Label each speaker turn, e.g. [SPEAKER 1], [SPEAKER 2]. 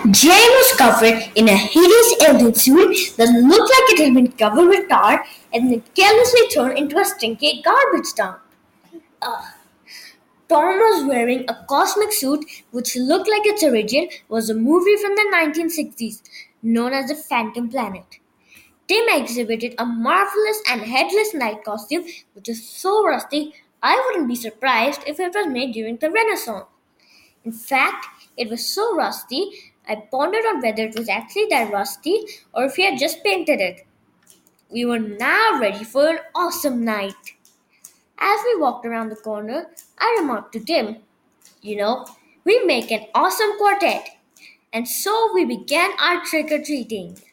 [SPEAKER 1] Jane was covered in a hideous alien suit that looked like it had been covered with tar and then carelessly thrown into a stinky garbage dump. Tom was wearing a cosmic suit which looked like its origin was a movie from the 1960s known as the Phantom Planet. Tim exhibited a marvelous and headless knight costume which is so rusty I wouldn't be surprised if it was made during the Renaissance. In fact, it was so rusty I pondered on whether it was actually that rusty or if he had just painted it. We were now ready for an awesome night. As we walked around the corner, I remarked to Tim, you know, we make an awesome quartet. And so we began our trick or treating.